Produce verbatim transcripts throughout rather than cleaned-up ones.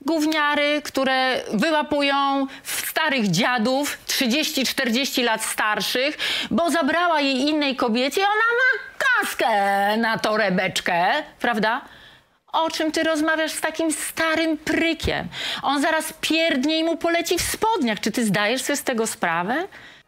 gówniary, które wyłapują starych dziadów, trzydzieści czterdzieści lat starszych, bo zabrała jej innej kobiecie i ona ma kaskę na torebeczkę, prawda? O czym ty rozmawiasz z takim starym prykiem? On zaraz pierdnie i mu poleci w spodniach. Czy ty zdajesz sobie z tego sprawę?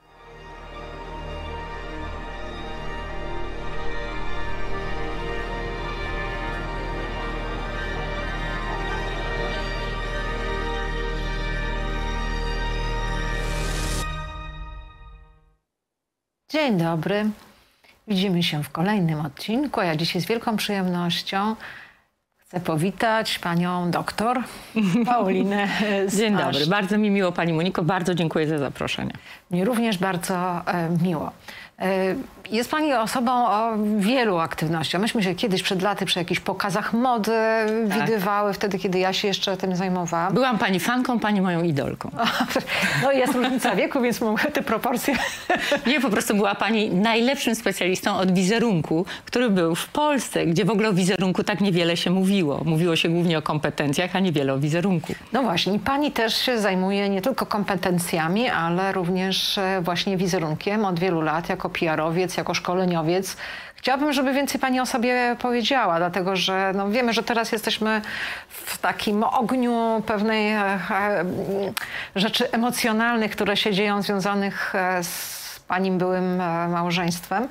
Dzień dobry. Widzimy się w kolejnym odcinku. Ja dzisiaj z wielką przyjemnością chcę powitać panią doktor Paulinę Stach. Dzień dobry. Bardzo mi miło, pani Moniko. Bardzo dziękuję za zaproszenie. Mnie również bardzo e, miło. E, jest pani osobą o wielu aktywnościach. Myśmy się kiedyś przed laty przy jakichś pokazach mody tak. widywały, wtedy, kiedy ja się jeszcze tym zajmowałam. Byłam pani fanką, pani moją idolką. No jest różnica wieku, więc mogę te proporcje. Nie, po prostu była pani najlepszym specjalistą od wizerunku, który był w Polsce, gdzie w ogóle o wizerunku tak niewiele się mówiło. Mówiło się głównie o kompetencjach, a niewiele o wizerunku. No właśnie, i pani też się zajmuje nie tylko kompetencjami, ale również właśnie wizerunkiem od wielu lat jako P R owiec, jako szkoleniowiec. Chciałabym, żeby więcej pani o sobie powiedziała, dlatego że no, wiemy, że teraz jesteśmy w takim ogniu pewnej e, e, rzeczy emocjonalnych, które się dzieją związanych e, z pani byłym małżeństwem,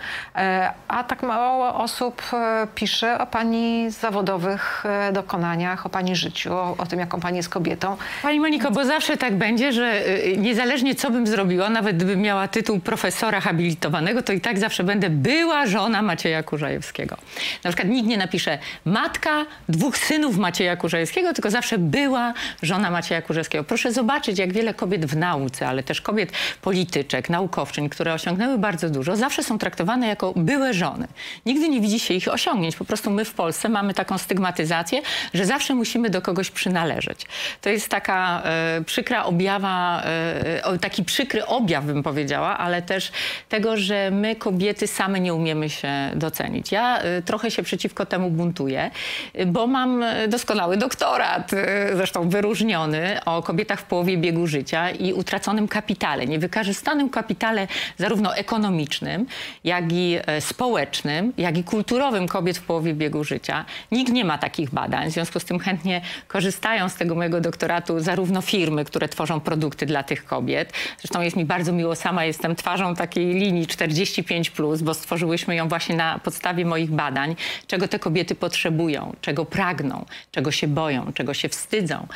a tak mało osób pisze o pani zawodowych dokonaniach, o pani życiu, o, o tym, jaką pani jest kobietą. Pani Moniko, bo zawsze tak będzie, że niezależnie co bym zrobiła, nawet gdybym miała tytuł profesora habilitowanego, to i tak zawsze będę była żona Macieja Kurzajewskiego. Na przykład nikt nie napisze matka dwóch synów Macieja Kurzajewskiego, tylko zawsze była żona Macieja Kurzajewskiego. Proszę zobaczyć, jak wiele kobiet w nauce, ale też kobiet polityczek, naukowczyń, które które osiągnęły bardzo dużo, zawsze są traktowane jako byłe żony. Nigdy nie widzi się ich osiągnięć. Po prostu my w Polsce mamy taką stygmatyzację, że zawsze musimy do kogoś przynależeć. To jest taka e, przykra objawa, e, taki przykry objaw, bym powiedziała, ale też tego, że my kobiety same nie umiemy się docenić. Ja e, trochę się przeciwko temu buntuję, bo mam doskonały doktorat, e, zresztą wyróżniony, o kobietach w połowie biegu życia i utraconym kapitale, niewykorzystanym kapitale zarówno ekonomicznym, jak i społecznym, jak i kulturowym kobiet w połowie biegu życia. Nikt nie ma takich badań, w związku z tym chętnie korzystają z tego mojego doktoratu zarówno firmy, które tworzą produkty dla tych kobiet. Zresztą jest mi bardzo miło, sama jestem twarzą takiej linii czterdzieści pięć plus, bo stworzyłyśmy ją właśnie na podstawie moich badań, czego te kobiety potrzebują, czego pragną, czego się boją, czego się wstydzą.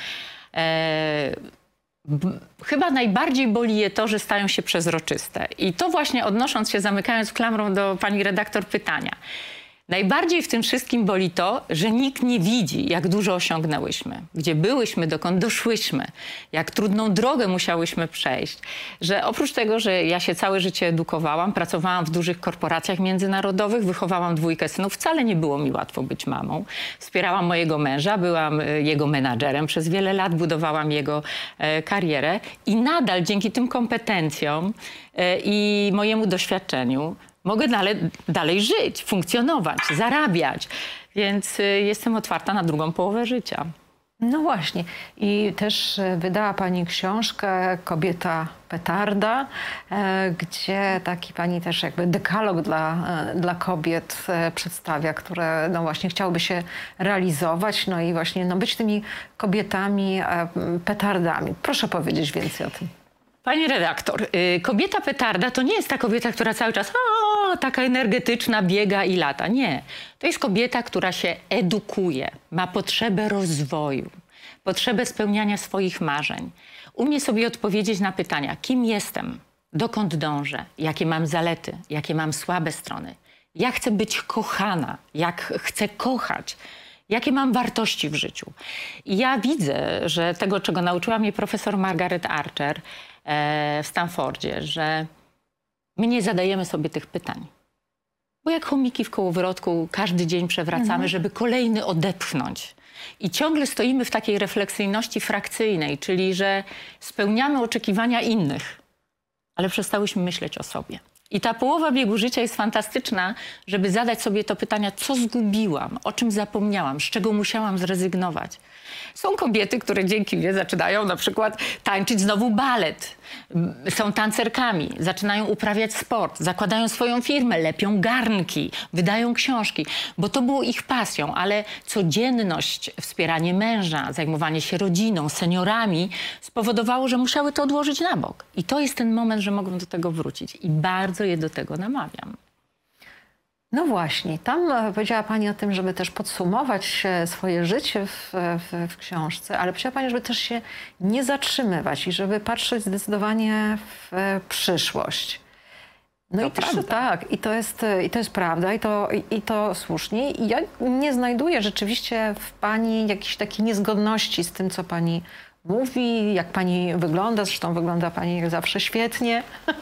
Eee, Chyba najbardziej boli je to, że stają się przezroczyste. I to właśnie odnosząc się, zamykając klamrą do pani redaktor pytania. Najbardziej w tym wszystkim boli to, że nikt nie widzi, jak dużo osiągnęłyśmy, gdzie byłyśmy, dokąd doszłyśmy, jak trudną drogę musiałyśmy przejść. Że oprócz tego, że ja się całe życie edukowałam, pracowałam w dużych korporacjach międzynarodowych, wychowałam dwójkę synów, wcale nie było mi łatwo być mamą. Wspierałam mojego męża, byłam jego menadżerem przez wiele lat, budowałam jego e, karierę i nadal dzięki tym kompetencjom e, i mojemu doświadczeniu mogę dalej, dalej żyć, funkcjonować, zarabiać, więc y, jestem otwarta na drugą połowę życia. No właśnie. I też wydała pani książkę Kobieta petarda, e, gdzie taki pani też jakby dekalog dla, e, dla kobiet e, przedstawia, które no właśnie chciałyby się realizować, no i właśnie no być tymi kobietami e, petardami. Proszę powiedzieć więcej o tym. Pani redaktor, y, kobieta petarda to nie jest ta kobieta, która cały czas o, taka energetyczna biega i lata. Nie. To jest kobieta, która się edukuje, ma potrzebę rozwoju, potrzebę spełniania swoich marzeń. Umie sobie odpowiedzieć na pytania, kim jestem, dokąd dążę, jakie mam zalety, jakie mam słabe strony, jak chcę być kochana, jak chcę kochać. Jakie mam wartości w życiu. I ja widzę, że tego, czego nauczyła mnie profesor Margaret Archer e, w Stanfordzie, że my nie zadajemy sobie tych pytań. Bo jak chomiki w kołowrotku każdy dzień przewracamy, mhm. żeby kolejny odepchnąć. I ciągle stoimy w takiej refleksyjności frakcyjnej, czyli że spełniamy oczekiwania innych, ale przestałyśmy myśleć o sobie. I ta połowa biegu życia jest fantastyczna, żeby zadać sobie to pytanie, co zgubiłam, o czym zapomniałam, z czego musiałam zrezygnować. Są kobiety, które dzięki mnie zaczynają na przykład tańczyć znowu balet. Są tancerkami, zaczynają uprawiać sport, zakładają swoją firmę, lepią garnki, wydają książki, bo to było ich pasją, ale codzienność, wspieranie męża, zajmowanie się rodziną, seniorami spowodowało, że musiały to odłożyć na bok. I to jest ten moment, że mogą do tego wrócić. I bardzo je do tego namawiam. No właśnie, tam e, powiedziała Pani o tym, żeby też podsumować e, swoje życie w, w, w książce, ale powiedziała Pani, żeby też się nie zatrzymywać i żeby patrzeć zdecydowanie w e, przyszłość. No To i też, prawda. tak, i to jest, e, i to jest prawda, i to, i, i to słusznie. I ja nie znajduję rzeczywiście w Pani jakiejś takiej niezgodności z tym, co Pani mówi, jak Pani wygląda. Zresztą wygląda Pani jak zawsze świetnie.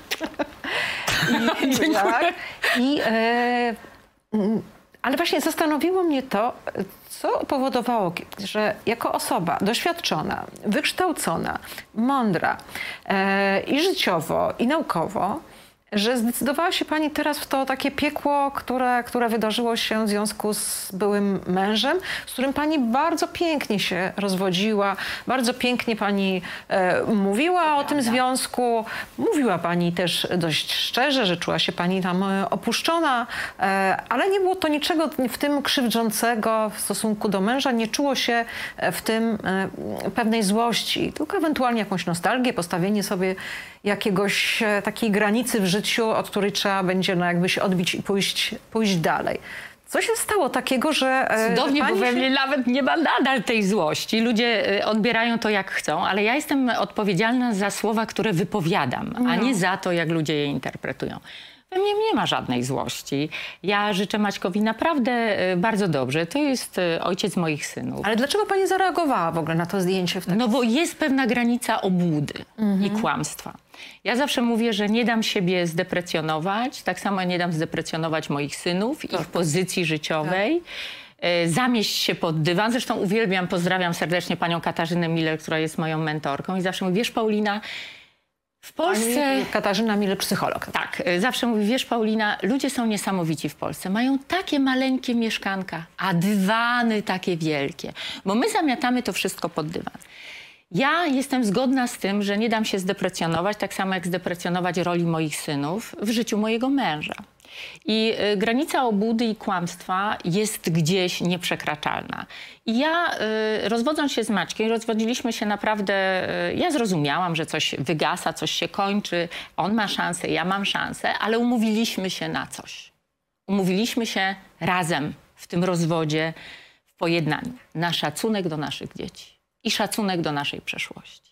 I, tak, i, e, mm, ale właśnie zastanowiło mnie to, co powodowało, że jako osoba doświadczona, wykształcona, mądra e, i życiowo, i naukowo, że zdecydowała się Pani teraz w to takie piekło, które, które wydarzyło się w związku z byłym mężem, z którym Pani bardzo pięknie się rozwodziła, bardzo pięknie Pani e, mówiła o tym związku. Mówiła Pani też dość szczerze, że czuła się Pani tam e, opuszczona, e, ale nie było to niczego w tym krzywdzącego w stosunku do męża. Nie czuło się w tym e, pewnej złości, tylko ewentualnie jakąś nostalgię, postawienie sobie jakiegoś e, takiej granicy w życiu, od której trzeba będzie no, jakby się odbić i pójść, pójść dalej. Co się stało takiego, że... e, Cudownie, że bo we się... mnie nawet nie ma nadal tej złości. Ludzie y, odbierają to jak chcą, ale ja jestem odpowiedzialna za słowa, które wypowiadam, No. a nie za to, jak ludzie je interpretują. We mnie nie ma żadnej złości. Ja życzę Maćkowi naprawdę y, bardzo dobrze. To jest y, ojciec moich synów. Ale dlaczego Pani zareagowała w ogóle na to zdjęcie? W taki... No bo jest pewna granica obłudy i kłamstwa. Ja zawsze mówię, że nie dam siebie zdeprecjonować, tak samo nie dam zdeprecjonować moich synów, Tak. ich pozycji życiowej. E, Zamieść się pod dywan. Zresztą uwielbiam, pozdrawiam serdecznie panią Katarzynę Miller, która jest moją mentorką i zawsze mówi, wiesz Paulina, w Polsce... Pani Katarzyna Miller, psycholog. Tak, y, zawsze mówi, wiesz Paulina, ludzie są niesamowici w Polsce. Mają takie maleńkie mieszkanka, a dywany takie wielkie. Bo my zamiatamy to wszystko pod dywan. Ja jestem zgodna z tym, że nie dam się zdeprecjonować, tak samo jak zdeprecjonować roli moich synów w życiu mojego męża. I y, granica obłudy i kłamstwa jest gdzieś nieprzekraczalna. I ja, y, rozwodząc się z Maćkiem, rozwodziliśmy się naprawdę, y, ja zrozumiałam, że coś wygasa, coś się kończy, on ma szansę, ja mam szansę, ale umówiliśmy się na coś. Umówiliśmy się razem w tym rozwodzie, w pojednaniu, na szacunek do naszych dzieci i szacunek do naszej przeszłości.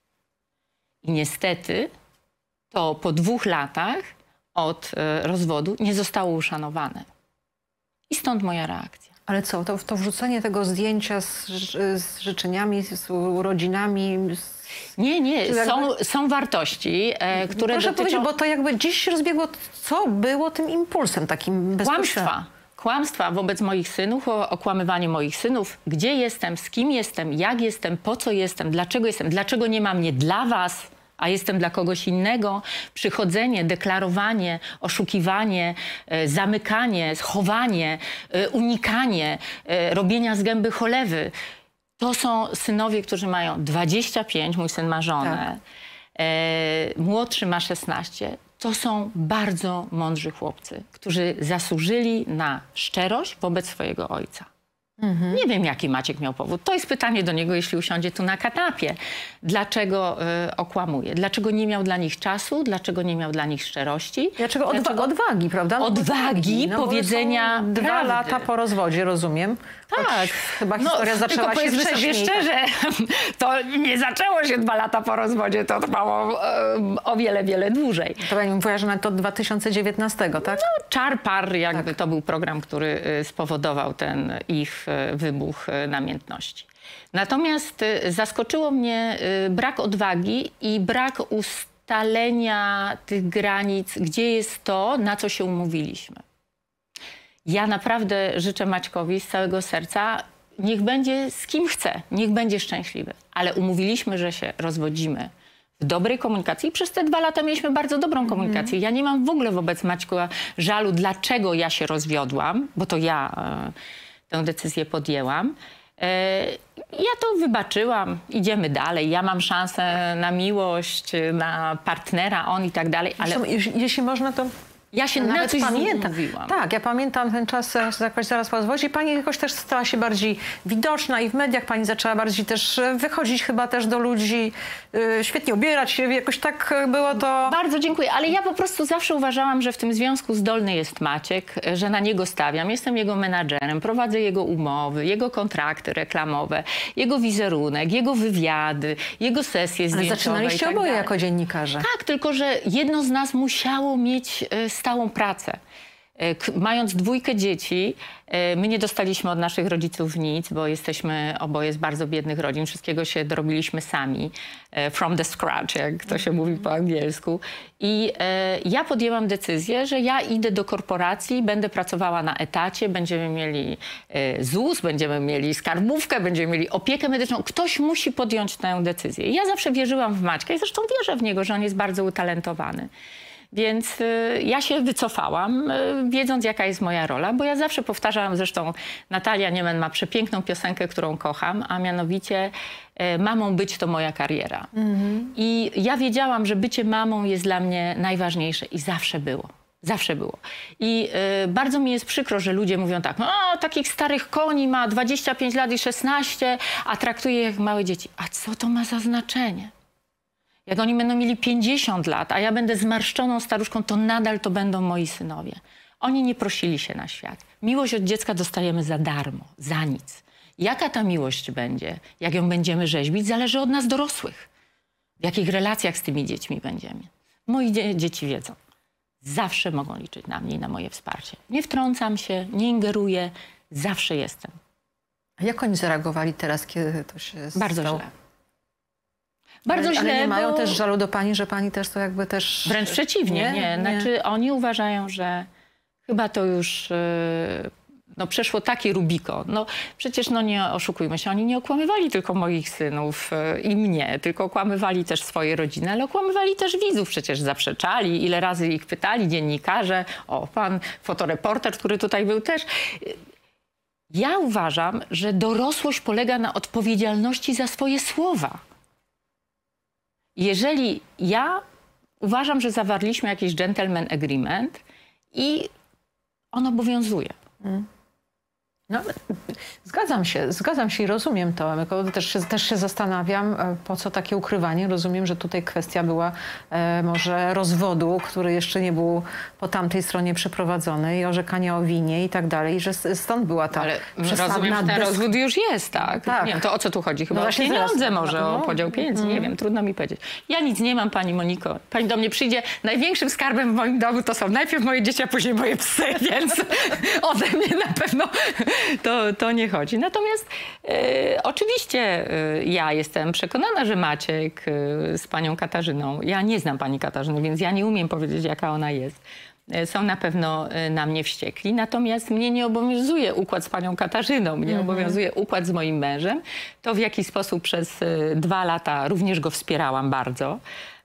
I niestety to po dwóch latach od e, rozwodu nie zostało uszanowane. I stąd moja reakcja. Ale co, to, to wrzucenie tego zdjęcia z, z życzeniami, z urodzinami... Z... Nie, nie, jakby- są, są wartości, e, które Proszę dotyczą powiedzieć, bo to jakby gdzieś się rozbiegło, co było tym impulsem takim bezpośrednim? kłamstwa. Kłamstwa wobec moich synów, o okłamywanie moich synów, gdzie jestem, z kim jestem, jak jestem, po co jestem, dlaczego jestem, dlaczego nie mam mnie dla was, a jestem dla kogoś innego. Przychodzenie, deklarowanie, oszukiwanie, e, zamykanie, schowanie, e, unikanie, e, robienia z gęby cholewy. To są synowie, którzy mają dwadzieścia pięć, mój syn ma żonę, e, młodszy ma szesnaście. To są bardzo mądrzy chłopcy, którzy zasłużyli na szczerość wobec swojego ojca. Mhm. Nie wiem, jaki Maciek miał powód. To jest pytanie do niego, jeśli usiądzie tu na kanapie. Dlaczego y, okłamuje? Dlaczego nie miał dla nich czasu? Dlaczego nie miał dla nich szczerości? Dlaczego, odwa Dlaczego... odwagi, prawda? No, Odwagi, no, bo powiedzenia są dwa prawdy. lata po rozwodzie, rozumiem. Tak. Choć chyba historia no, zaczęła tylko się powiedzmy wcześniej. sobie szczerze, to nie zaczęło się dwa lata po rozwodzie, to trwało e, o wiele, wiele dłużej. To pani mówiła, że nawet od dwa tysiące dziewiętnastego, tak? No, Czar Par, jakby Tak. to był program, który y, spowodował ten ich y, wybuch y, namiętności. Natomiast y, zaskoczyło mnie y, brak odwagi i brak ustalenia tych granic, gdzie jest to, na co się umówiliśmy. Ja naprawdę życzę Maćkowi z całego serca, niech będzie z kim chce, niech będzie szczęśliwy. Ale umówiliśmy, że się rozwodzimy w dobrej komunikacji. I przez te dwa lata mieliśmy bardzo dobrą komunikację. Ja nie mam w ogóle wobec Maćka żalu, dlaczego ja się rozwiodłam, bo to ja e, tę decyzję podjęłam. E, ja to wybaczyłam, idziemy dalej. Ja mam szansę na miłość, na partnera, on i tak dalej. Ale jeśli, jeśli można, to... Ja się nawet na pamiętam. Mówiłam. Tak, ja pamiętam ten czas, jakoś zaraz po rozwodzie. Pani jakoś też stała się bardziej widoczna i w mediach pani zaczęła bardziej też wychodzić chyba też do ludzi, yy, świetnie ubierać się, jakoś tak było to... Bardzo dziękuję, ale ja po prostu zawsze uważałam, że w tym związku zdolny jest Maciek, że na niego stawiam. Jestem jego menadżerem, prowadzę jego umowy, jego kontrakty reklamowe, jego wizerunek, jego wywiady, jego sesje zdjęciowe. Ale zaczynaliście tak oboje dalej. jako dziennikarze. Tak, tylko że jedno z nas musiało mieć stałą pracę. Mając dwójkę dzieci, my nie dostaliśmy od naszych rodziców nic, bo jesteśmy oboje z bardzo biednych rodzin. Wszystkiego się dorobiliśmy sami. From the scratch, jak to się mówi po angielsku. I ja podjęłam decyzję, że ja idę do korporacji, będę pracowała na etacie, będziemy mieli ZUS, będziemy mieli skarbówkę, będziemy mieli opiekę medyczną. Ktoś musi podjąć tę decyzję. I ja zawsze wierzyłam w Maćka i zresztą wierzę w niego, że on jest bardzo utalentowany. Więc y, ja się wycofałam, y, wiedząc jaka jest moja rola, bo ja zawsze powtarzałam, zresztą Natalia Niemen ma przepiękną piosenkę, którą kocham, a mianowicie y, mamą być to moja kariera. Mm-hmm. I ja wiedziałam, że bycie mamą jest dla mnie najważniejsze i zawsze było. Zawsze było. I y, bardzo mi jest przykro, że ludzie mówią tak, o, takich starych koni ma dwadzieścia pięć lat i szesnaście, a traktuje jak małe dzieci. A co to ma za znaczenie? Jak oni będą mieli pięćdziesiąt lat, a ja będę zmarszczoną staruszką, to nadal to będą moi synowie. Oni nie prosili się na świat. Miłość od dziecka dostajemy za darmo, za nic. Jaka ta miłość będzie, jak ją będziemy rzeźbić, zależy od nas dorosłych. W jakich relacjach z tymi dziećmi będziemy. Moi dzie dzieci wiedzą. Zawsze mogą liczyć na mnie i na moje wsparcie. Nie wtrącam się, nie ingeruję, zawsze jestem. A jak oni zareagowali teraz, kiedy to się Bardzo stało? źle. Bardzo ale, źle, ale nie mają bo... też żalu do pani, że pani też to jakby też... Wręcz przeciwnie, nie. nie. Znaczy oni uważają, że chyba to już yy, no, przeszło taki Rubikon. No przecież no nie oszukujmy się, oni nie okłamywali tylko moich synów yy, i mnie, tylko okłamywali też swoje rodziny, ale okłamywali też widzów, przecież zaprzeczali, ile razy ich pytali dziennikarze, o pan fotoreporter, który tutaj był też. Ja uważam, że dorosłość polega na odpowiedzialności za swoje słowa. Jeżeli ja uważam, że zawarliśmy jakiś gentleman agreement i on obowiązuje. Hmm. No, zgadzam się, zgadzam się i rozumiem to. Też się, też się zastanawiam, po co takie ukrywanie. Rozumiem, że tutaj kwestia była e, może rozwodu, który jeszcze nie był po tamtej stronie przeprowadzony i orzekania o winie i tak dalej, że stąd była ta ale rozumiem, że ten rozwód już jest, tak? tak. Nie wiem, to o co tu chodzi? Chyba no o pieniądze może, no, o podział pieniędzy, mm. nie wiem, trudno mi powiedzieć. Ja nic nie mam, pani Moniko. Pani do mnie przyjdzie, największym skarbem w moim domu to są najpierw moje dzieci, a później moje psy, więc ode mnie na pewno To, to nie chodzi. Natomiast e, oczywiście e, ja jestem przekonana, że Maciek e, z panią Katarzyną, ja nie znam pani Katarzyny, więc ja nie umiem powiedzieć, jaka ona jest. E, są na pewno e, na mnie wściekli. Natomiast mnie nie obowiązuje układ z panią Katarzyną, mnie mhm. obowiązuje układ z moim mężem. To w jaki sposób przez e, dwa lata również go wspierałam bardzo.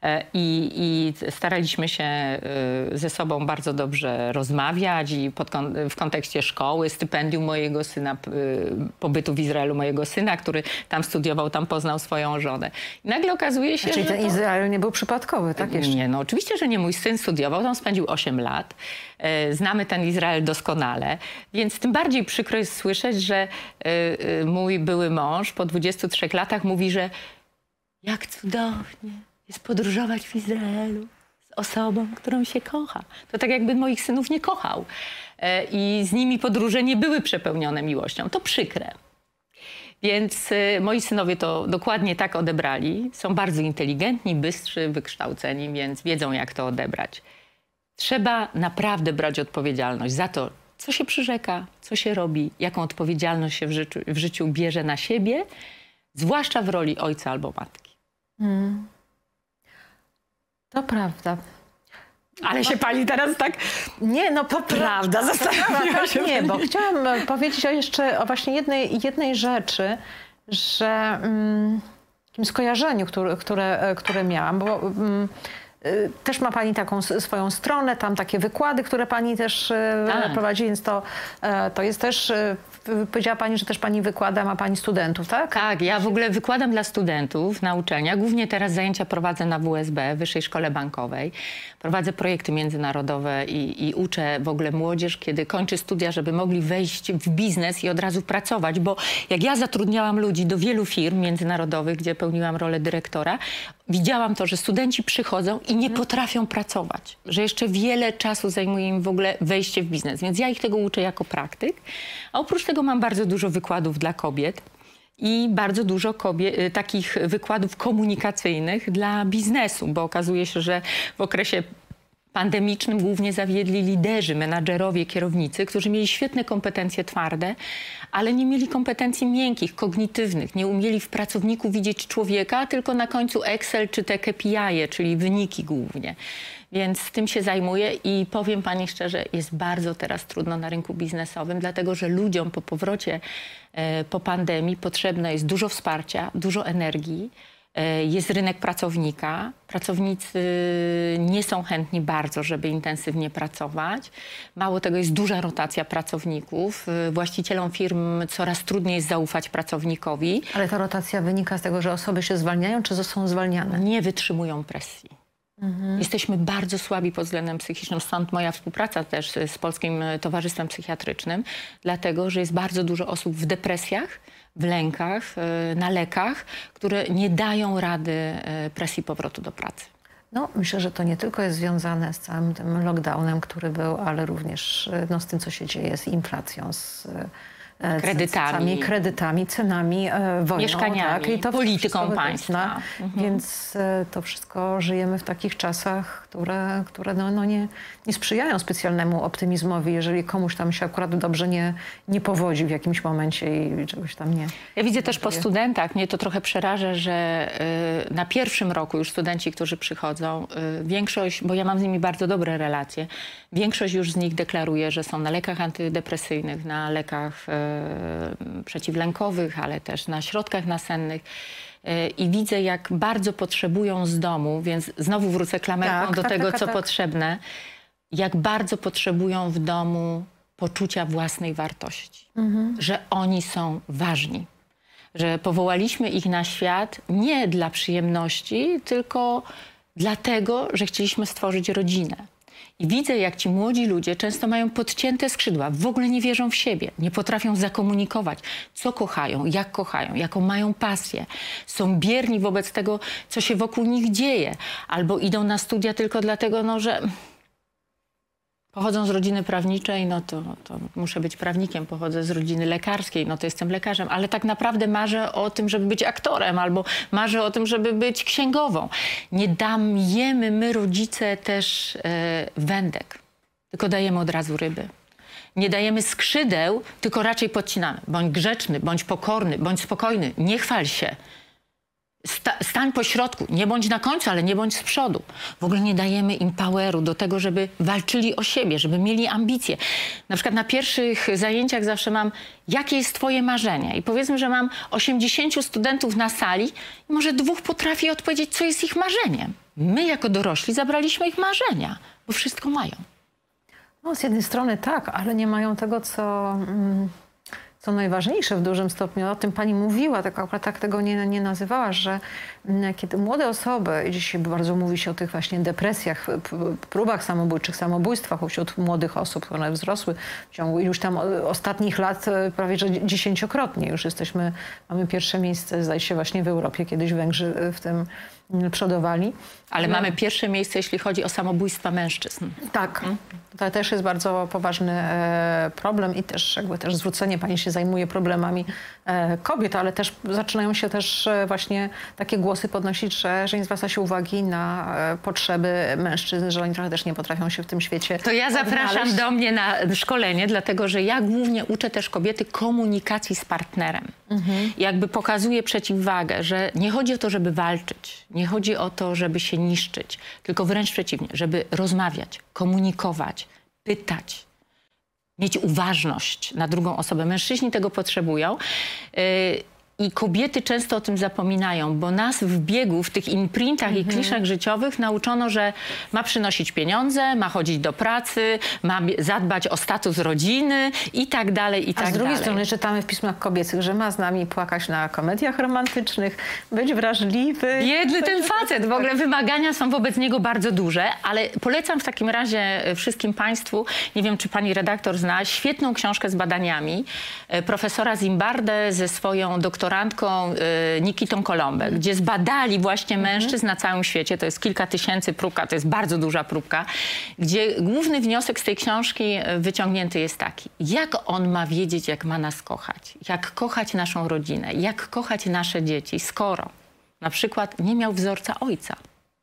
I, I staraliśmy się ze sobą bardzo dobrze rozmawiać i pod, w kontekście szkoły, stypendium mojego syna, pobytu w Izraelu mojego syna, który tam studiował, tam poznał swoją żonę. I nagle okazuje się, Czyli że ten to... Izrael nie był przypadkowy, tak jeszcze? Nie, no oczywiście, że nie. Mój syn studiował, tam spędził osiem lat. Znamy ten Izrael doskonale, więc tym bardziej przykro jest słyszeć, że mój były mąż po dwudziestu trzech latach mówi, że jak cudownie jest podróżować w Izraelu z osobą, którą się kocha. To tak jakby moich synów nie kochał. E, I z nimi podróże nie były przepełnione miłością. To przykre. Więc e, moi synowie to dokładnie tak odebrali. Są bardzo inteligentni, bystrzy, wykształceni, więc wiedzą, jak to odebrać. Trzeba naprawdę brać odpowiedzialność za to, co się przyrzeka, co się robi, jaką odpowiedzialność się w życiu, w życiu bierze na siebie, zwłaszcza w roli ojca albo matki. Hmm. To prawda. Ale no, się pani teraz tak... Nie, no to prawda, zastanawiam się. Nie, bo chciałam powiedzieć o jeszcze o właśnie jednej, jednej rzeczy, że mm, takim skojarzeniu, które, które, które miałam, bo um, też ma pani taką swoją stronę, tam takie wykłady, które pani też tak. prowadzi, więc to, to jest też, powiedziała pani, że też pani wykłada, ma pani studentów, tak? Tak, ja w ogóle wykładam dla studentów na uczelniach. Głównie teraz zajęcia prowadzę na W S B, Wyższej Szkole Bankowej. Prowadzę projekty międzynarodowe i, i uczę w ogóle młodzież, kiedy kończy studia, żeby mogli wejść w biznes i od razu pracować, bo jak ja zatrudniałam ludzi do wielu firm międzynarodowych, gdzie pełniłam rolę dyrektora, widziałam to, że studenci przychodzą i nie potrafią pracować, że jeszcze wiele czasu zajmuje im w ogóle wejście w biznes. Więc ja ich tego uczę jako praktyk. A oprócz tego mam bardzo dużo wykładów dla kobiet i bardzo dużo kobiet, takich wykładów komunikacyjnych dla biznesu, bo okazuje się, że w okresie pandemicznym głównie zawiedli liderzy, menadżerowie, kierownicy, którzy mieli świetne kompetencje twarde, ale nie mieli kompetencji miękkich, kognitywnych. Nie umieli w pracowniku widzieć człowieka, tylko na końcu Excel czy te K P I, czyli wyniki głównie. Więc tym się zajmuję i powiem pani szczerze, jest bardzo teraz trudno na rynku biznesowym, dlatego że ludziom po powrocie e, po pandemii potrzebne jest dużo wsparcia, dużo energii. Jest rynek pracownika. Pracownicy nie są chętni bardzo, żeby intensywnie pracować. Mało tego, jest duża rotacja pracowników. Właścicielom firm coraz trudniej jest zaufać pracownikowi. Ale ta rotacja wynika z tego, że osoby się zwalniają, czy są zwalniane? Nie wytrzymują presji. Mhm. Jesteśmy bardzo słabi pod względem psychicznym, stąd moja współpraca też z Polskim Towarzystwem Psychiatrycznym, dlatego że jest bardzo dużo osób w depresjach, w lękach, na lekach, które nie dają rady presji powrotu do pracy. No, myślę, że to nie tylko jest związane z całym tym lockdownem, który był, ale również no, z tym, co się dzieje z inflacją, z kredytami, kredytami cenami, wojną, mieszkaniami, tak? I to polityką państwa. Mhm. Więc to wszystko żyjemy w takich czasach, które, które no, no nie, nie sprzyjają specjalnemu optymizmowi, jeżeli komuś tam się akurat dobrze nie, nie powodzi w jakimś momencie i czegoś tam nie. Ja widzę też po studentach, mnie to trochę przeraża, że y, na pierwszym roku już studenci, którzy przychodzą, y, większość, bo ja mam z nimi bardzo dobre relacje, większość już z nich deklaruje, że są na lekach antydepresyjnych, na lekach y, przeciwlękowych, ale też na środkach nasennych. I widzę, jak bardzo potrzebują z domu, więc znowu wrócę klamerką tak, do tak, tego, tak, co tak. potrzebne, jak bardzo potrzebują w domu poczucia własnej wartości, mhm. że oni są ważni, że powołaliśmy ich na świat nie dla przyjemności, tylko dlatego, że chcieliśmy stworzyć rodzinę. I widzę, jak ci młodzi ludzie często mają podcięte skrzydła, w ogóle nie wierzą w siebie, nie potrafią zakomunikować, co kochają, jak kochają, jaką mają pasję. Są bierni wobec tego, co się wokół nich dzieje. Albo idą na studia tylko dlatego, no, że pochodzą z rodziny prawniczej, no to, to muszę być prawnikiem, pochodzę z rodziny lekarskiej, no to jestem lekarzem, ale tak naprawdę marzę o tym, żeby być aktorem, albo marzę o tym, żeby być księgową. Nie dajemy my, rodzice, też e, wędek, tylko dajemy od razu ryby. Nie dajemy skrzydeł, tylko raczej podcinamy. Bądź grzeczny, bądź pokorny, bądź spokojny, nie chwal się. Sta stań po środku, nie bądź na końcu, ale nie bądź z przodu. W ogóle nie dajemy im poweru do tego, żeby walczyli o siebie, żeby mieli ambicje. Na przykład na pierwszych zajęciach zawsze mam, jakie jest twoje marzenie? I powiedzmy, że mam osiemdziesięciu studentów na sali i może dwóch potrafi odpowiedzieć, co jest ich marzeniem. My jako dorośli zabraliśmy ich marzenia, bo wszystko mają. No, z jednej strony tak, ale nie mają tego, co... Mm... co najważniejsze w dużym stopniu, o tym pani mówiła, tak akurat tak tego nie, nie nazywała, że kiedy młode osoby, dzisiaj bardzo mówi się o tych właśnie depresjach, próbach samobójczych, samobójstwach wśród młodych osób, które wzrosły w ciągu już tam ostatnich lat prawie że dziesięciokrotnie. Już jesteśmy, mamy pierwsze miejsce, zdaje się, właśnie w Europie, kiedyś Węgrzy w tym przodowali. Ale no. mamy pierwsze miejsce, jeśli chodzi o samobójstwa mężczyzn. Tak. Hmm? To też jest bardzo poważny e, problem i też jakby też zwrócenie, pani się zajmuje problemami e, kobiet, ale też zaczynają się też e, właśnie takie głosy podnosić, że, że nie zwraca się uwagi na e, potrzeby mężczyzn, że oni trochę też nie potrafią się w tym świecie To ja zapraszam odnaleźć. do mnie na szkolenie, dlatego że ja głównie uczę też kobiety komunikacji z partnerem. Mhm. Jakby pokazuję przeciwwagę, że nie chodzi o to, żeby walczyć, nie chodzi o to, żeby się niszczyć, tylko wręcz przeciwnie, żeby rozmawiać, komunikować, pytać, mieć uważność na drugą osobę. Mężczyźni tego potrzebują. Yy, I kobiety często o tym zapominają, bo nas w biegu, w tych imprintach mhm. i kliszach życiowych nauczono, że ma przynosić pieniądze, ma chodzić do pracy, ma zadbać o status rodziny i tak dalej, i tak dalej. A z drugiej strony czytamy w pismach kobiecych, że ma z nami płakać na komediach romantycznych, być wrażliwy. Biedny ten facet. W ogóle wymagania są wobec niego bardzo duże, ale polecam w takim razie wszystkim państwu, nie wiem, czy pani redaktor zna, świetną książkę z badaniami profesora Zimbardę ze swoją doktorantką Nikitą Kolombę, gdzie zbadali właśnie mężczyzn na całym świecie. To jest kilka tysięcy próbka, to jest bardzo duża próbka, gdzie główny wniosek z tej książki wyciągnięty jest taki. Jak on ma wiedzieć, jak ma nas kochać? Jak kochać naszą rodzinę? Jak kochać nasze dzieci, skoro na przykład nie miał wzorca ojca,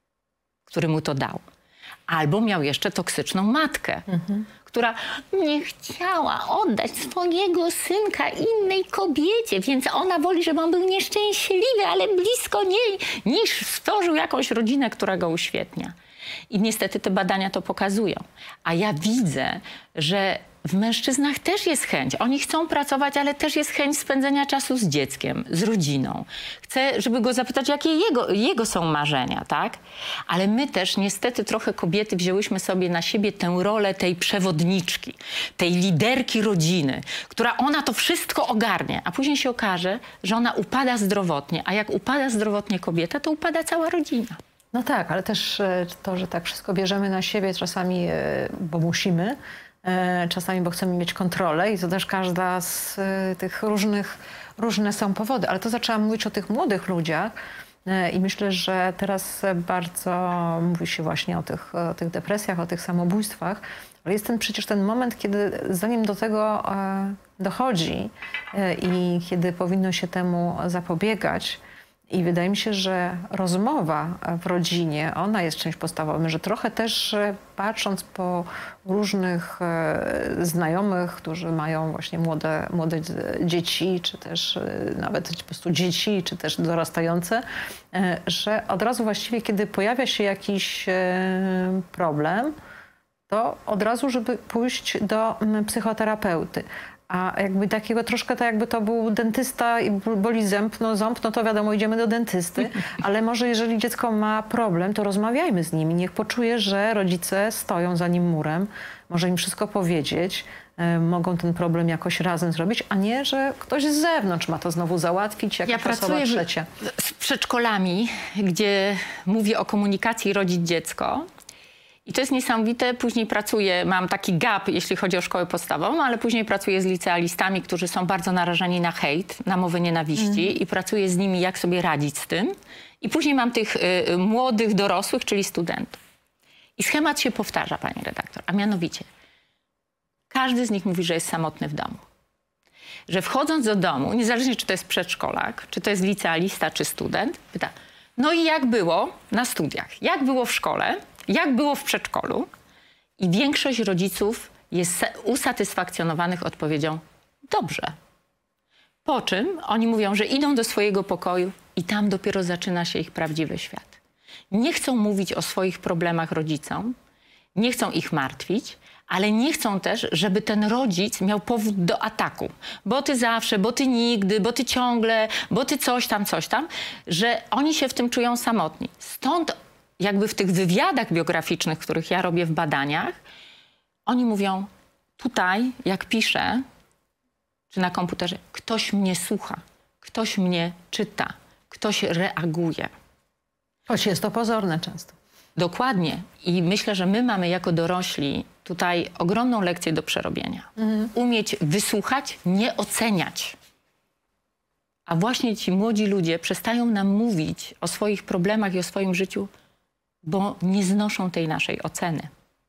który mu to dał. Albo miał jeszcze toksyczną matkę, mhm. która nie chciała oddać swojego synka innej kobiecie, więc ona woli, żeby on był nieszczęśliwy, ale blisko niej, niż stworzył jakąś rodzinę, która go uświetnia. I niestety te badania to pokazują. A ja widzę, że w mężczyznach też jest chęć. Oni chcą pracować, ale też jest chęć spędzenia czasu z dzieckiem, z rodziną. Chcę, żeby go zapytać, jakie jego, jego są marzenia, tak? Ale my też niestety trochę kobiety wzięłyśmy sobie na siebie tę rolę tej przewodniczki, tej liderki rodziny, która ona to wszystko ogarnie, a później się okaże, że ona upada zdrowotnie, a jak upada zdrowotnie kobieta, to upada cała rodzina. No tak, ale też to, że tak wszystko bierzemy na siebie czasami, bo musimy, czasami, bo chcemy mieć kontrolę i to też każda z tych różnych, różne są powody. Ale to zaczęłam mówić o tych młodych ludziach i myślę, że teraz bardzo mówi się właśnie o tych, o tych depresjach, o tych samobójstwach, ale jest ten przecież ten moment, kiedy zanim do tego dochodzi i kiedy powinno się temu zapobiegać. I wydaje mi się, że rozmowa w rodzinie, ona jest czymś podstawowym, że trochę też patrząc po różnych znajomych, którzy mają właśnie młode, młode dzieci, czy też nawet po prostu dzieci, czy też dorastające, że od razu właściwie, kiedy pojawia się jakiś problem, to od razu, żeby pójść do psychoterapeuty. A jakby takiego troszkę tak jakby to był dentysta i boli ząb, no ząb, no to wiadomo, idziemy do dentysty. Ale może jeżeli dziecko ma problem, to rozmawiajmy z nimi. Niech poczuje, że rodzice stoją za nim murem. Może im wszystko powiedzieć. Y, mogą ten problem jakoś razem zrobić, a nie, że ktoś z zewnątrz ma to znowu załatwić, jakaś ja osoba trzecia. Z przedszkolami, gdzie mówię o komunikacji rodzic-dziecko. I to jest niesamowite. Później pracuję, mam taki gap, jeśli chodzi o szkołę podstawową, ale później pracuję z licealistami, którzy są bardzo narażeni na hejt, na mowę nienawiści mm. i pracuję z nimi, jak sobie radzić z tym. I później mam tych y, młodych dorosłych, czyli studentów. I schemat się powtarza, pani redaktor, a mianowicie każdy z nich mówi, że jest samotny w domu. Że wchodząc do domu, niezależnie czy to jest przedszkolak, czy to jest licealista, czy student, pyta, no i jak było na studiach, jak było w szkole, jak było w przedszkolu? I większość rodziców jest usatysfakcjonowanych odpowiedzią dobrze. Po czym oni mówią, że idą do swojego pokoju i tam dopiero zaczyna się ich prawdziwy świat. Nie chcą mówić o swoich problemach rodzicom, nie chcą ich martwić, ale nie chcą też, żeby ten rodzic miał powód do ataku. Bo ty zawsze, bo ty nigdy, bo ty ciągle, bo ty coś tam, coś tam, że oni się w tym czują samotni. Stąd jakby w tych wywiadach biograficznych, których ja robię w badaniach, oni mówią, tutaj jak piszę, czy na komputerze, ktoś mnie słucha, ktoś mnie czyta, ktoś reaguje. Choć jest to pozorne często. Dokładnie. I myślę, że my mamy jako dorośli tutaj ogromną lekcję do przerobienia. Mhm. Umieć wysłuchać, nie oceniać. A właśnie ci młodzi ludzie przestają nam mówić o swoich problemach i o swoim życiu, bo nie znoszą tej naszej oceny.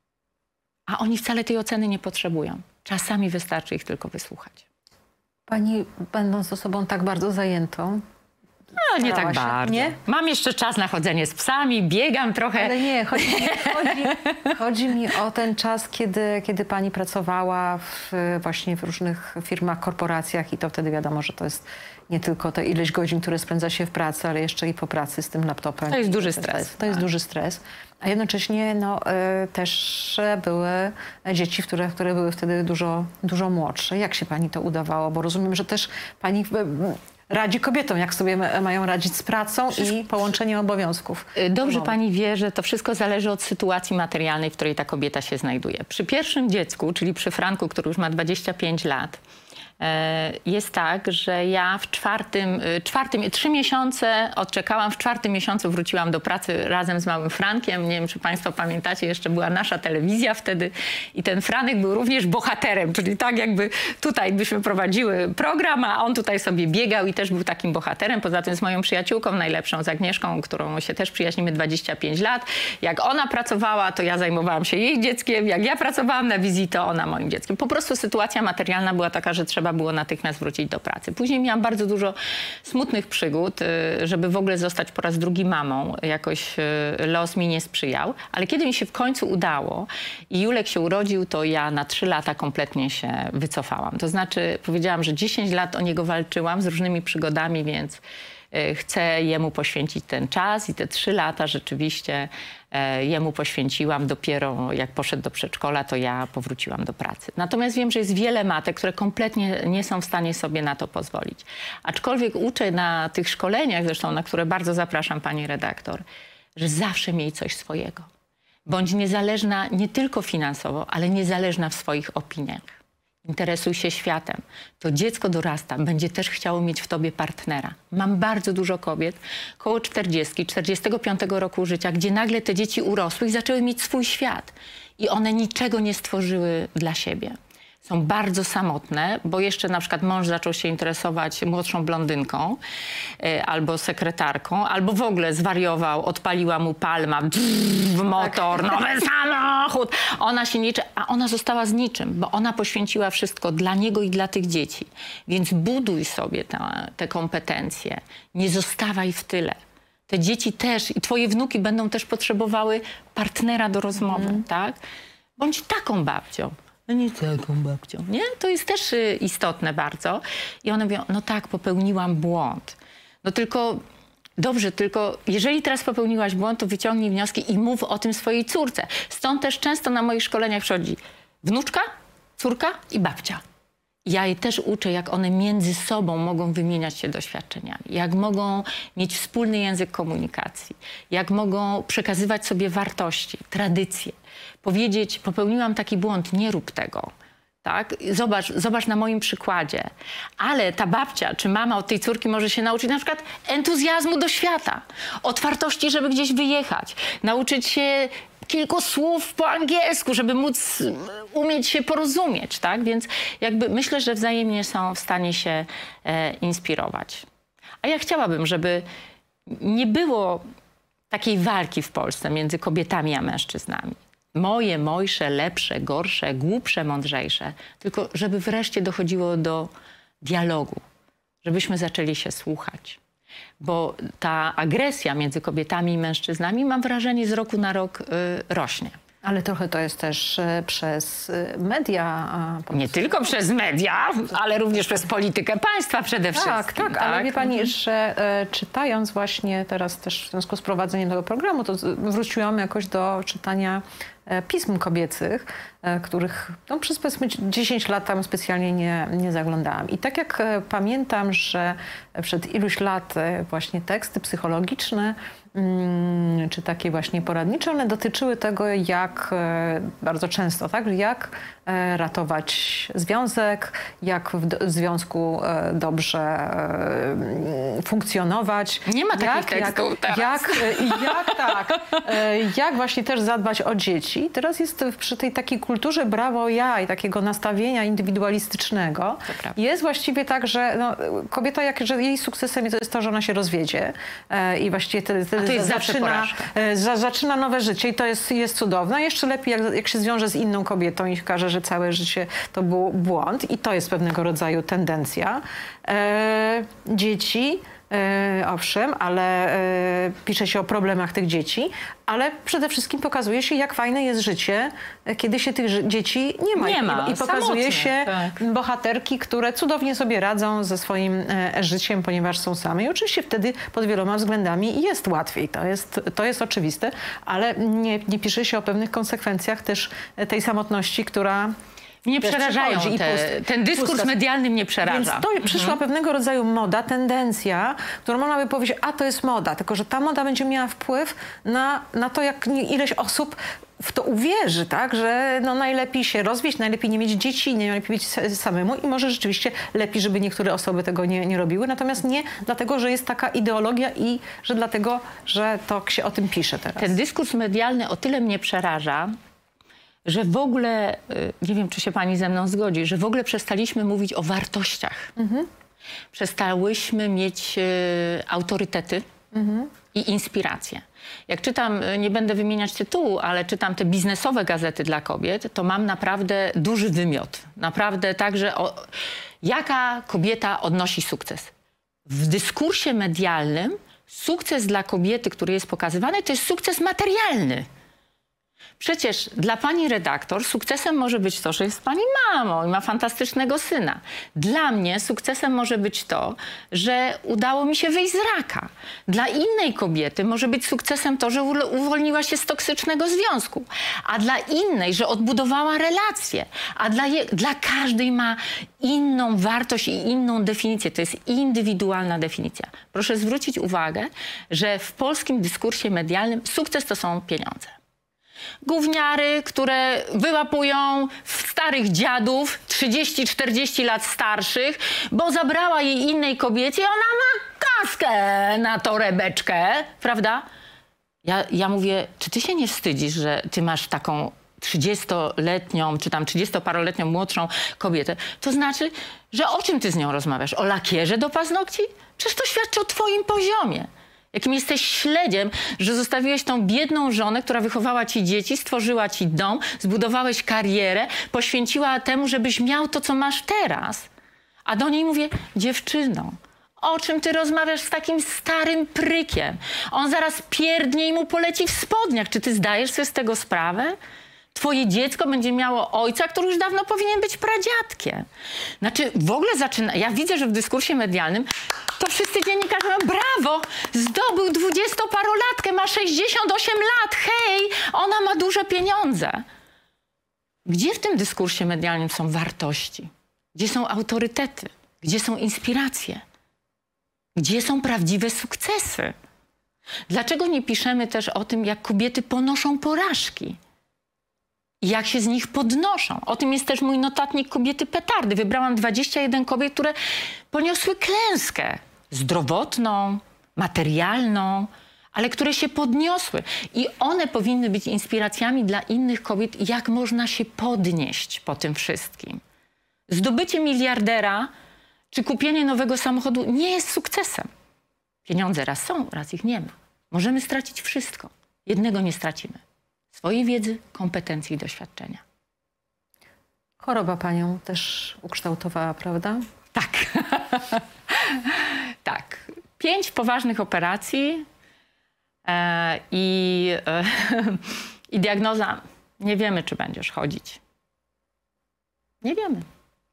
A oni wcale tej oceny nie potrzebują. Czasami wystarczy ich tylko wysłuchać. Pani, będąc ze sobą tak bardzo zajętą, no, nie tak bardzo. Nie? Mam jeszcze czas na chodzenie z psami, biegam trochę. Ale nie, chodzi mi, chodzi, chodzi mi o ten czas, kiedy, kiedy pani pracowała w, właśnie w różnych firmach, korporacjach i to wtedy wiadomo, że to jest nie tylko ta ilość godzin, które spędza się w pracy, ale jeszcze i po pracy z tym laptopem. To jest duży stres. To jest, to jest duży stres. A jednocześnie no, y, też były dzieci, które, które były wtedy dużo, dużo młodsze. Jak się pani to udawało? Bo rozumiem, że też pani radzi kobietom, jak sobie mają radzić z pracą i połączeniem obowiązków. Dobrze pani wie, że to wszystko zależy od sytuacji materialnej, w której ta kobieta się znajduje. Przy pierwszym dziecku, czyli przy Franku, który już ma dwadzieścia pięć lat, jest tak, że ja w czwartym, czwartym, trzy miesiące odczekałam, w czwartym miesiącu wróciłam do pracy razem z małym Frankiem. Nie wiem, czy państwo pamiętacie, jeszcze była nasza telewizja wtedy i ten Franek był również bohaterem, czyli tak jakby tutaj byśmy prowadziły program, a on tutaj sobie biegał i też był takim bohaterem. Poza tym z moją przyjaciółką najlepszą, z Agnieszką, którą się też przyjaźnimy dwadzieścia pięć lat. Jak ona pracowała, to ja zajmowałam się jej dzieckiem. Jak ja pracowałam na wizji, to ona moim dzieckiem. Po prostu sytuacja materialna była taka, że trzeba było natychmiast wrócić do pracy. Później miałam bardzo dużo smutnych przygód, żeby w ogóle zostać po raz drugi mamą. Jakoś los mi nie sprzyjał. Ale kiedy mi się w końcu udało i Julek się urodził, to ja na trzy lata kompletnie się wycofałam. To znaczy powiedziałam, że dziesięć lat o niego walczyłam z różnymi przygodami, więc chcę jemu poświęcić ten czas i te trzy lata rzeczywiście jemu poświęciłam. Dopiero jak poszedł do przedszkola, to ja powróciłam do pracy. Natomiast wiem, że jest wiele matek, które kompletnie nie są w stanie sobie na to pozwolić. Aczkolwiek uczę na tych szkoleniach, zresztą na które bardzo zapraszam pani redaktor, że zawsze miej coś swojego. Bądź niezależna nie tylko finansowo, ale niezależna w swoich opiniach. Interesuj się światem. To dziecko dorasta, będzie też chciało mieć w tobie partnera. Mam bardzo dużo kobiet koło czterdziestki, czterdziestego piątego roku życia, gdzie nagle te dzieci urosły i zaczęły mieć swój świat. I one niczego nie stworzyły dla siebie. Są bardzo samotne, bo jeszcze na przykład mąż zaczął się interesować młodszą blondynką y, albo sekretarką, albo w ogóle zwariował, odpaliła mu palma, w motor, tak. Nowy samochód. Ona się nie, a ona została z niczym, bo ona poświęciła wszystko dla niego i dla tych dzieci. Więc buduj sobie te, te kompetencje, nie zostawaj w tyle. Te dzieci też i twoje wnuki będą też potrzebowały partnera do rozmowy, mm. tak? Bądź taką babcią. No nie taką babcią, nie? To jest też y, istotne bardzo. I one mówią, no tak, popełniłam błąd. No tylko, dobrze, tylko jeżeli teraz popełniłaś błąd, to wyciągnij wnioski i mów o tym swojej córce. Stąd też często na moich szkoleniach przychodzi wnuczka, córka i babcia. Ja je też uczę, jak one między sobą mogą wymieniać się doświadczeniami, jak mogą mieć wspólny język komunikacji, jak mogą przekazywać sobie wartości, tradycje. Powiedzieć, popełniłam taki błąd, nie rób tego. Tak? Zobacz, zobacz na moim przykładzie. Ale ta babcia czy mama od tej córki może się nauczyć na przykład entuzjazmu do świata, otwartości, żeby gdzieś wyjechać, nauczyć się kilku słów po angielsku, żeby móc umieć się porozumieć, tak? Więc jakby myślę, że wzajemnie są w stanie się e, inspirować. A ja chciałabym, żeby nie było takiej walki w Polsce między kobietami a mężczyznami. Moje, mojsze, lepsze, gorsze, głupsze, mądrzejsze. Tylko żeby wreszcie dochodziło do dialogu. Żebyśmy zaczęli się słuchać. Bo ta agresja między kobietami i mężczyznami, mam wrażenie, z roku na rok y, rośnie. Ale trochę to jest też y, przez y, media. A, Nie tylko przez media, ale również przez politykę państwa przede wszystkim. Tak, tak, tak? Ale wie pani, że y, czytając właśnie teraz też w związku z prowadzeniem tego programu, to wróciłam jakoś do czytania pism kobiecych, których no, przez powiedzmy dziesięć lat tam specjalnie nie, nie zaglądałam. I tak jak pamiętam, że przed iluś lat właśnie teksty psychologiczne mm, czy takie właśnie poradnicze, one dotyczyły tego, jak bardzo często, tak, jak ratować związek, jak w, w związku dobrze funkcjonować. Nie ma takich jak, tekstów jak, teraz. Jak, jak, tak, jak właśnie też zadbać o dzieci. Teraz jest przy tej takiej kulturze brawo ja i takiego nastawienia indywidualistycznego. Jest właściwie tak, że no, kobieta, jak, że jej sukcesem to jest to, że ona się rozwiedzie e, i właściwie wtedy, wtedy to jest zaczyna, e, za, zaczyna nowe życie i to jest, jest cudowne. Jeszcze lepiej, jak, jak się zwiąże z inną kobietą i okaże, że całe życie to był błąd i to jest pewnego rodzaju tendencja. E, dzieci, e, owszem, ale e, pisze się o problemach tych dzieci, ale przede wszystkim pokazuje się, jak fajne jest życie, kiedy się tych dzieci nie ma. Nie ma, I, i pokazuje samotnie, się tak. bohaterki, które cudownie sobie radzą ze swoim e, życiem, ponieważ są same. I oczywiście wtedy pod wieloma względami jest łatwiej. To jest, to jest oczywiste, ale nie, nie pisze się o pewnych konsekwencjach też tej samotności, która Nie wiesz, przerażają przychodzi i te, pust- ten dyskurs pusta- medialny mnie przeraża. Więc to przyszła pewnego rodzaju moda, tendencja, którą można by powiedzieć, a to jest moda, tylko że ta moda będzie miała wpływ na, na to, jak nie- ileś osób w to uwierzy, tak, że no najlepiej się rozwieść, najlepiej nie mieć dzieci, nie najlepiej być sa- samemu i może rzeczywiście lepiej, żeby niektóre osoby tego nie, nie robiły, natomiast nie dlatego, że jest taka ideologia i że dlatego, że to się o tym pisze teraz. Ten dyskurs medialny o tyle mnie przeraża, że w ogóle, y, nie wiem, czy się pani ze mną zgodzi, że w ogóle przestaliśmy mówić o wartościach. Mhm. Przestałyśmy mieć y, autorytety Mhm. i inspiracje. Jak czytam, y, nie będę wymieniać tytułu, ale czytam te biznesowe gazety dla kobiet, to mam naprawdę duży wymiot. Naprawdę tak, że o, jaka kobieta odnosi sukces. W dyskursie medialnym sukces dla kobiety, który jest pokazywany, to jest sukces materialny. Przecież dla pani redaktor sukcesem może być to, że jest pani mamą i ma fantastycznego syna. Dla mnie sukcesem może być to, że udało mi się wyjść z raka. Dla innej kobiety może być sukcesem to, że u- uwolniła się z toksycznego związku. A dla innej, że odbudowała relacje. A dla, je, dla każdej ma inną wartość i inną definicję. To jest indywidualna definicja. Proszę zwrócić uwagę, że w polskim dyskursie medialnym sukces to są pieniądze. Gówniary, które wyłapują starych dziadów, trzydzieści czterdzieści lat starszych, bo zabrała jej innej kobiecie i ona ma kaskę na torebeczkę, prawda? Ja, ja mówię, czy ty się nie wstydzisz, że ty masz taką trzydziestoletnią, czy tam trzydziestoparoletnią młodszą kobietę? To znaczy, że o czym ty z nią rozmawiasz? O lakierze do paznokci? Przecież to świadczy o twoim poziomie. Jakim jesteś śledziem, że zostawiłeś tą biedną żonę, która wychowała ci dzieci, stworzyła ci dom, zbudowałeś karierę, poświęciła temu, żebyś miał to, co masz teraz. A do niej mówię, dziewczyno, o czym ty rozmawiasz z takim starym prykiem? On zaraz pierdnie i mu poleci w spodniach. Czy ty zdajesz sobie z tego sprawę? Twoje dziecko będzie miało ojca, który już dawno powinien być pradziadkiem. Znaczy, w ogóle zaczyna... Ja widzę, że w dyskursie medialnym to wszyscy dziennikarze mówią, brawo, zdobył dwudziestoparolatkę, ma sześćdziesiąt osiem lat, hej, ona ma duże pieniądze. Gdzie w tym dyskursie medialnym są wartości? Gdzie są autorytety? Gdzie są inspiracje? Gdzie są prawdziwe sukcesy? Dlaczego nie piszemy też o tym, jak kobiety ponoszą porażki? I jak się z nich podnoszą. O tym jest też mój notatnik Kobiety Petardy. Wybrałam dwadzieścia jeden kobiet, które poniosły klęskę zdrowotną, materialną, ale które się podniosły. I one powinny być inspiracjami dla innych kobiet, jak można się podnieść po tym wszystkim. Zdobycie miliardera czy kupienie nowego samochodu nie jest sukcesem. Pieniądze raz są, raz ich nie ma. Możemy stracić wszystko. Jednego nie stracimy. Swojej wiedzy, kompetencji i doświadczenia. Choroba panią też ukształtowała, prawda? Tak. Tak. Pięć poważnych operacji e, i, e, i diagnoza, nie wiemy, czy będziesz chodzić. Nie wiemy.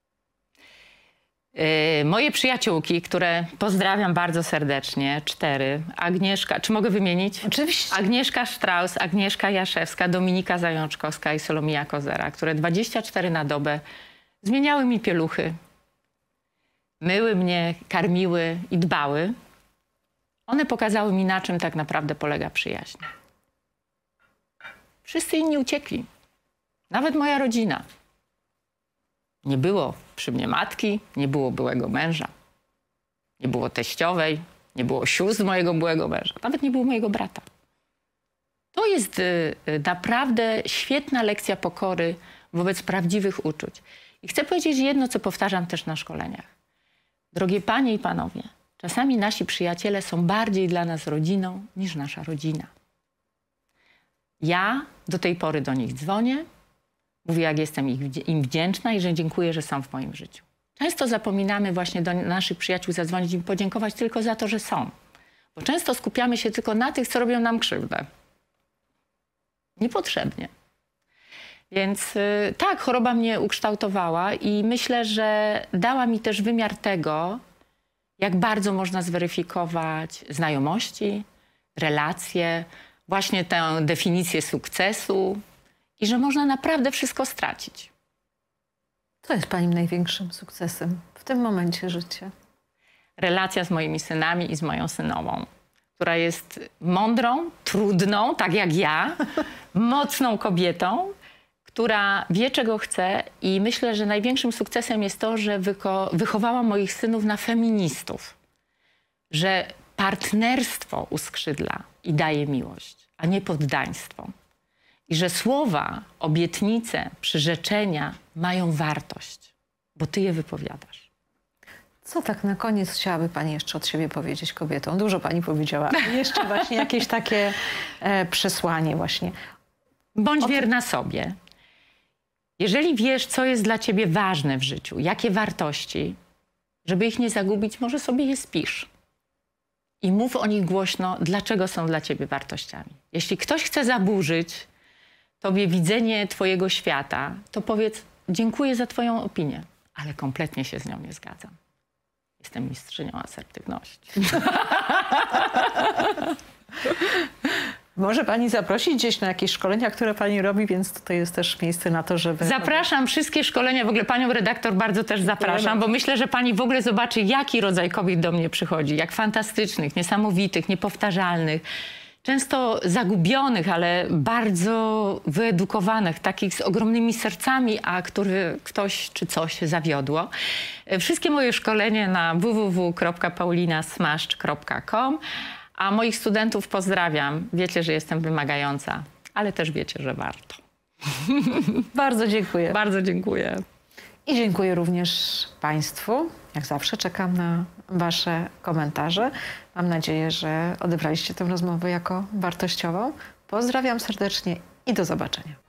E, moje przyjaciółki, które pozdrawiam bardzo serdecznie, cztery, Agnieszka, czy mogę wymienić? Oczywiście. Agnieszka Strauss, Agnieszka Jaszewska, Dominika Zajączkowska i Solomija Kozera, które dwadzieścia cztery na dobę zmieniały mi pieluchy, myły mnie, karmiły i dbały. One pokazały mi, na czym tak naprawdę polega przyjaźń. Wszyscy inni uciekli. Nawet moja rodzina. Nie było przy mnie matki, nie było byłego męża. Nie było teściowej, nie było sióstr mojego byłego męża. Nawet nie było mojego brata. To jest y, y, naprawdę świetna lekcja pokory wobec prawdziwych uczuć. I chcę powiedzieć jedno, co powtarzam też na szkoleniach. Drogie panie i panowie, czasami nasi przyjaciele są bardziej dla nas rodziną niż nasza rodzina. Ja do tej pory do nich dzwonię, mówię, jak jestem ich, im wdzięczna i że dziękuję, że są w moim życiu. Często zapominamy właśnie do naszych przyjaciół zadzwonić i podziękować tylko za to, że są. Bo często skupiamy się tylko na tych, co robią nam krzywdę. Niepotrzebnie. Więc yy, tak, choroba mnie ukształtowała i myślę, że dała mi też wymiar tego, jak bardzo można zweryfikować znajomości, relacje, właśnie tę definicję sukcesu i że można naprawdę wszystko stracić. Co jest Pani największym sukcesem w tym momencie życia? Relacja z moimi synami i z moją synową, która jest mądrą, trudną, tak jak ja, mocną kobietą, która wie, czego chce, i myślę, że największym sukcesem jest to, że wychowałam moich synów na feministów. Że partnerstwo uskrzydla i daje miłość, a nie poddaństwo. I że słowa, obietnice, przyrzeczenia mają wartość, bo ty je wypowiadasz. Co tak na koniec chciałaby Pani jeszcze od siebie powiedzieć kobietom? Dużo Pani powiedziała. Jeszcze właśnie jakieś takie e, przesłanie właśnie. Bądź O wierna sobie. Jeżeli wiesz, co jest dla ciebie ważne w życiu, jakie wartości, żeby ich nie zagubić, może sobie je spisz. I mów o nich głośno, dlaczego są dla ciebie wartościami. Jeśli ktoś chce zaburzyć tobie widzenie twojego świata, to powiedz: dziękuję za twoją opinię, ale kompletnie się z nią nie zgadzam. Jestem mistrzynią asertywności. Może Pani zaprosić gdzieś na jakieś szkolenia, które Pani robi, więc tutaj jest też miejsce na to, żeby... Zapraszam wszystkie szkolenia, w ogóle panią redaktor bardzo też zapraszam, bo myślę, że pani w ogóle zobaczy, jaki rodzaj kobiet do mnie przychodzi. Jak fantastycznych, niesamowitych, niepowtarzalnych, często zagubionych, ale bardzo wyedukowanych, takich z ogromnymi sercami, a który ktoś czy coś zawiodło. Wszystkie moje szkolenia na w w w kropka paulina smaszcz kropka com. A moich studentów pozdrawiam. Wiecie, że jestem wymagająca, ale też wiecie, że warto. Bardzo dziękuję. Bardzo dziękuję. I dziękuję również Państwu. Jak zawsze czekam na Wasze komentarze. Mam nadzieję, że odebraliście tę rozmowę jako wartościową. Pozdrawiam serdecznie i do zobaczenia.